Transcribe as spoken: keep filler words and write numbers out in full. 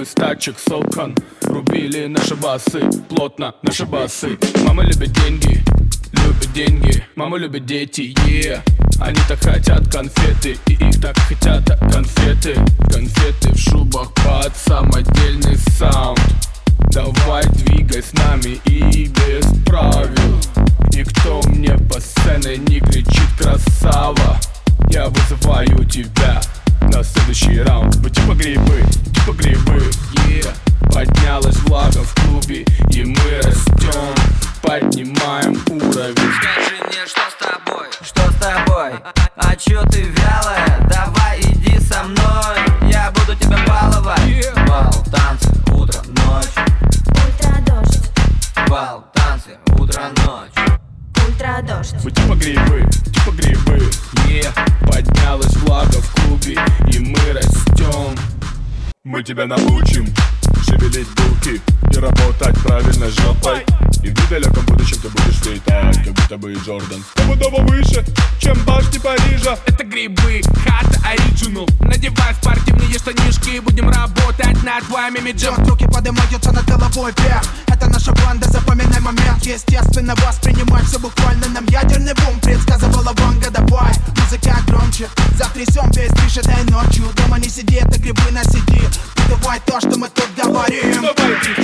из тачек с окон рубили наши басы, плотно наши басы. Мама любит деньги, любит деньги, мама любит дети, yeah. Они так хотят конфеты, и их так хотят конфеты. Конфеты в шубах под самодельный саунд. Давай двигай с нами и без правил. И кто мне по сцене не кричит красава, я вызываю тебя на следующий раунд. Мы типа грибы, типа грибы, yeah. Поднялась влага в клубе, и мы растем, поднимаем уровень. Скажи мне, что с тобой? Что с тобой? А чё ты вялая? Давай иди со мной, я буду тебя баловать. Yeah. Бал, танцы, утро, ночь. Ультрадождь, Бал, танцы, утро, ночь. ультрадождь. Мы типа грибы, типа грибы, yeah. Поднялась влага в клубе, и мы растем. Мы тебя научим шевелить булки и работать правильно жопой. И в недалеком будущем ты будешь летать, как будто бы Джордан. Стопудово выше, чем башни Парижа. Это грибы, хата оригинал. Надевай спортивные штанишки, будем работать над твоими миджем. Руки поднимаются над головой вверх. Это наша банда, запоминай момент. Естественно, воспринимай все буквально. Нам ядерный бум предсказывала Ванга. Давай, музыка громче, затрясем весь движ этой ночью. Дома не сиди, это грибы на сиди. Ты давай то, что мы тут говорим. Давай,